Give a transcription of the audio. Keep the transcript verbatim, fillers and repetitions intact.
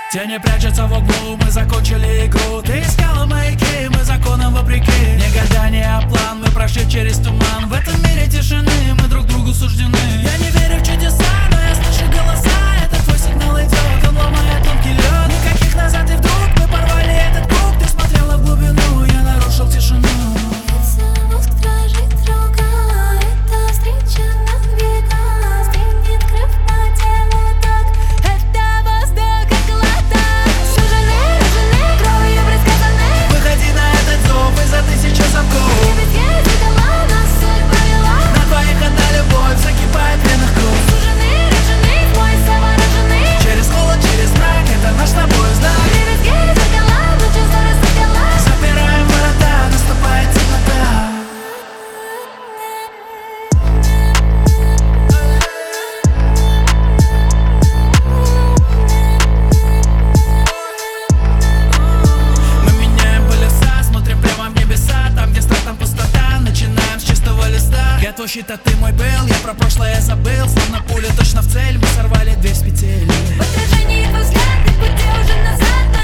Тени прячутся в углу, мы закончили игру. Ты искала маяки, мы законом вопреки. Не гадание, а план, мы прошли через туман. В этом мире тишины, мы друг другу суждены. Я не верю в чудеса, но я слышу голоса. Это твой сигнал идет, он ломает тонкий лед. Никаких назад и вдруг мы порвали этот круг. Ты смотрела в глубину, я нарушил тишину. Это мозг дрожит, рука. Это встреча навека. Стынет кровь по телу так. Это воздух как глоток. Сужены, рожены, кровью предсказаны. Выходи на этот зов из-за тысячи замков. Лебедки, зеркала, нас суть провела. На двоих одна любовь закипает в венах кровь. Сужены, рожены, в мой заворожены. Через холод, через мрак, это наш с тобой знак. Лебедки, зеркала, лучи зоры сокола. Запираем ворота, наступает темнота. Мы меняем полюса, смотрим прямо в небеса. Там, где страх, там пустота, начинаем с чистого листа. Я твой щит, а ты мой был, я про прошлое забыл. Словно пуля точно в цель, мы сорвали дверь с петель. В отражении твой взгляд, и пути уже назад.